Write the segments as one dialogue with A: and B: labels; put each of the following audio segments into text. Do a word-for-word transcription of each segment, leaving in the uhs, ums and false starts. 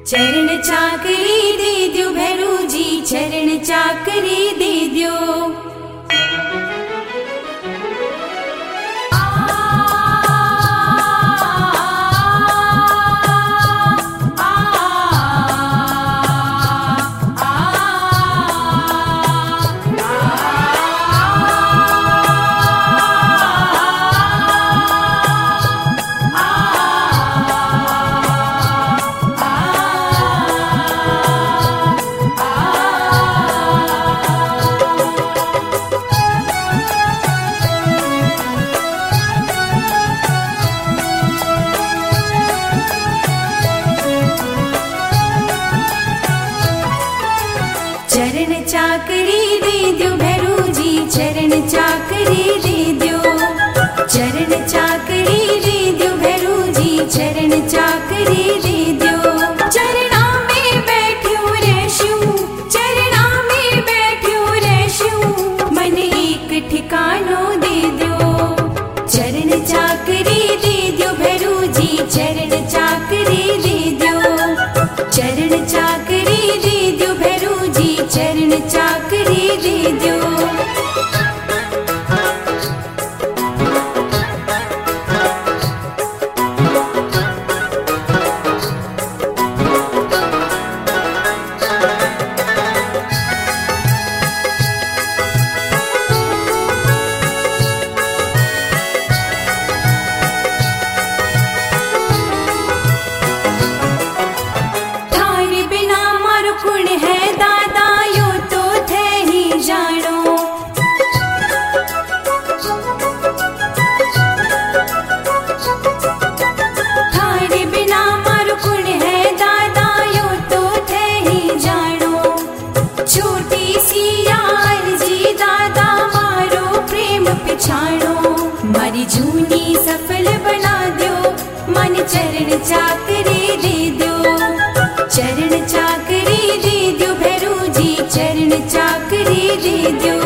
A: चरण चाकरी दे द्यो भैरू जी, चरण चाकरी दे द्यो। चरण चाकरी दे द्यो भैरू जी, चरण चाकरी दे द्यो। चरण चाकरी दे द्यो भैरू जी, चरण चाकरी दे द्यो। चरणा में बैठ्यो रहशु, चरणा में बैठ्यो रहशु, मन एक ठिकानो दे द्यो। चरण चाकरी दे द्यो भैरू जी, चरण चाकरी दे द्यो। चरण चाकरी दे द्यो भैरू जी, चरण चाकरी दे द्यो। थारे बिना मारो कुण है दादा, यो तो थे ही जानो। थारे बिना मारो कुण है दादा, यो तो थे ही जानो। छोटी सी यार जी दादा, मारो प्रेम पिछाणो। मारी जूनी सफल बना द्यो, मन चरण चाकरी दे द्यो। चरण चाकरी दे द्यो भैरू जी, चरण चाकरी दे द्यो।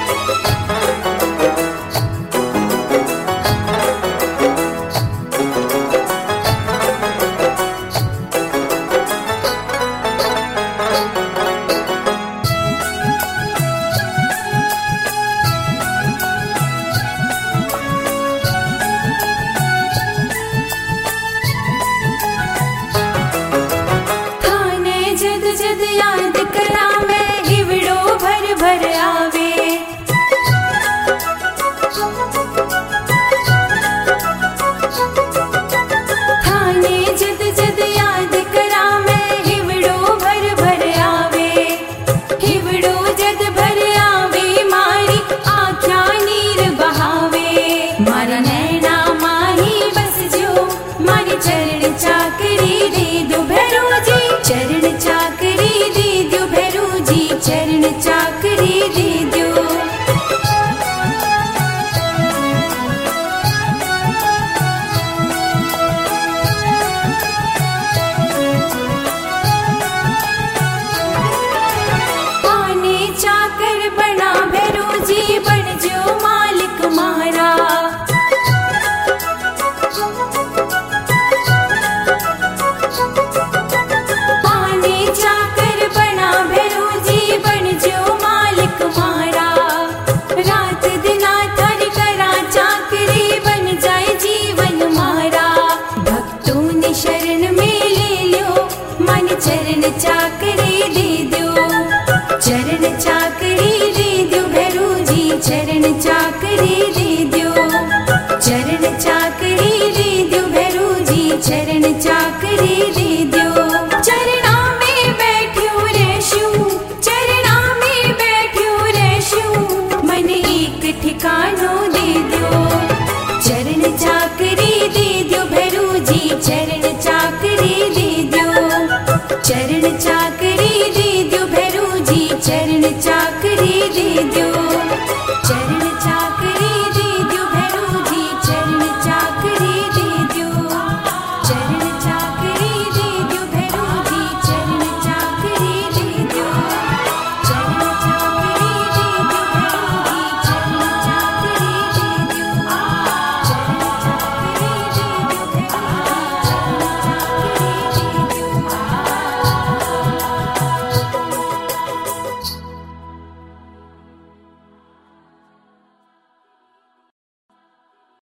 A: थाने जद जद याद करा मैं, हिवड़ो भर भर आवे। थाने जद जद याद करा मैं, हिवड़ो भर भर आवे। हिवड़ो जद भर आवे, मारी आँख्या नीर बहावे। मारा नैना माही बस जो, मारी चरण चाकरी दे दो भैरू जी। चरण चाकरी दे द्यो भैरू जी, चरण चाकरी दे द्यो। आने चाकर बना भैरू जी, बन जो मालिक मारा। आने चाकर बना भैरू जी, बन जो मालिक मारा। रात दिना थारी करा चाकरी, बन जाए जीवन मारा। भक्तों ने शरण में ले लो, मन चरण चाकरी दे द्यो। चरण चाकरी दे द्यो भैरू जी, चरण चाकरी दे द्यो। चरण चाकरी दे द्यो भैरू जी, चरण चाकरी